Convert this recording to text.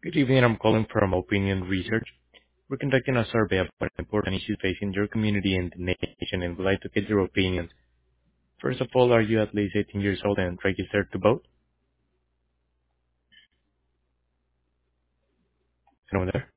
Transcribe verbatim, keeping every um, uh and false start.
Good evening. I'm calling from Opinion Research. We're conducting a survey about important issues facing your community and the nation, and would like to get your opinions. First of all, are you at least eighteen years old and registered to vote? Anyone there?